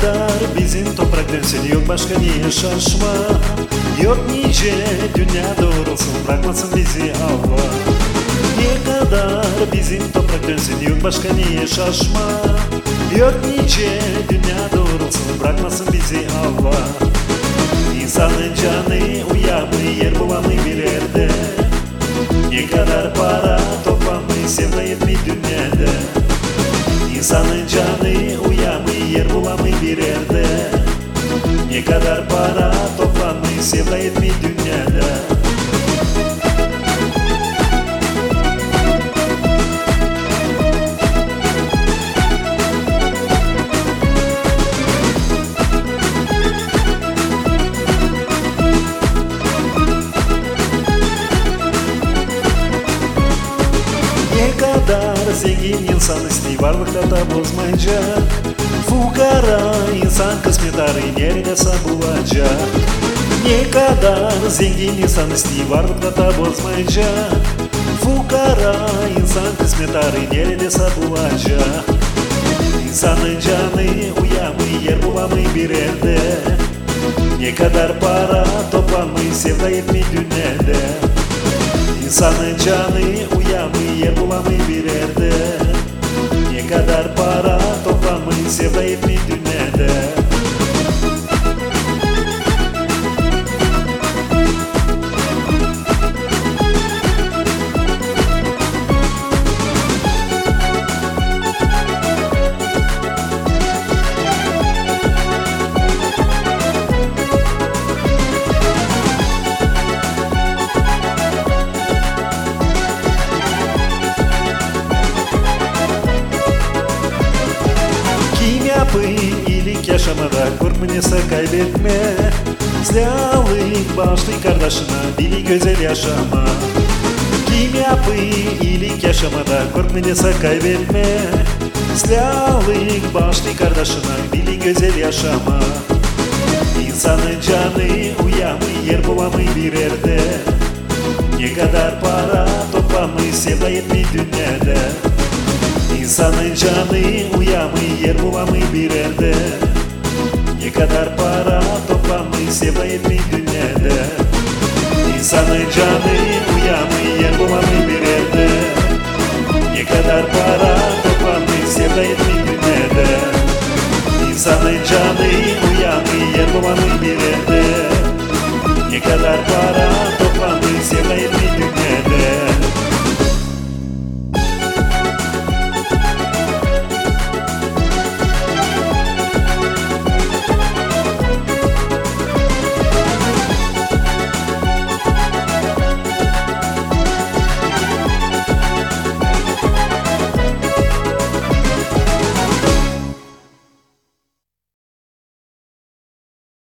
kadar bizim toprak dönsen yok başka niye şaşma. Yok nice dünya doğrulsun bırakmasın bizi Allah. Ne kadar bizim toprak dönsen yok başka niye şaşma. Yok nice dünya doğrulsun bırakmasın bizi Allah. İnsanın canı uyanmıyor yer bulamıyor bir yerde. Ne kadar para toplanmıyor sevmeyin bir dünyada. İnsanın canı uyanmıyor yer bulamıyor bir yerde. Ne kadar para toplanmıyor sevmeyin bir dünyada. Ne kadar zengin insan isteği varlıkta da bozmayacak. Fukara insan kısmet arayın yerine bulacak. Ne kadar zengin insan isteği varlıkta da bozmayacak. Fukara insan kısmet arayın yerine bulacak. İnsanın canı uyanmıyor yer bulamıyor bir yerde. Ne kadar para toplanmıyor sevda yetmiyor dünyada. İnsanın canı uyanmıyor yer bulamıyor bir yerde. Ne kadar para toplanmıyor sevda yetmiyor dünyada. İyilik yaşamada korkmayasa kaybetme. Silahlık bağışlı kardeşine dili güzel yaşama. Kim yapıyor iyilik yaşamada korkmayasa kaybetme. Silahlık bağışlı kardeşine dili güzel yaşama. İnsanın canı uyanmıyor yer bulamıyor bir yerde. Ne kadar para toplanmıyor sevda yetmiyor dünyada. İnsanın canı uyanmıyor yer bulamıyor bir yerde. Ne kadar para toplanmıyor sevda yetmiyor dünyada. İnsanın canı uyanmıyor yer bulamıyor bir yerde. Ne kadar para toplanmıyor sevda yetmiyor dünyada. İnsanın canı uyanmıyor yer bulamıyor bir yerde. Ne kadar para